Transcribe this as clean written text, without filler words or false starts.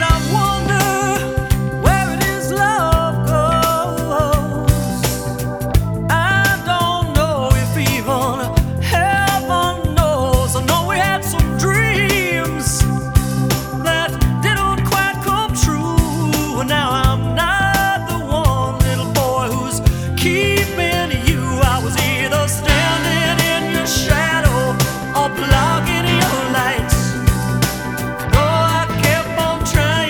I wonder where it is love goes. I don't know if even heaven knows. I know we had some dreams that didn't quite come true. Now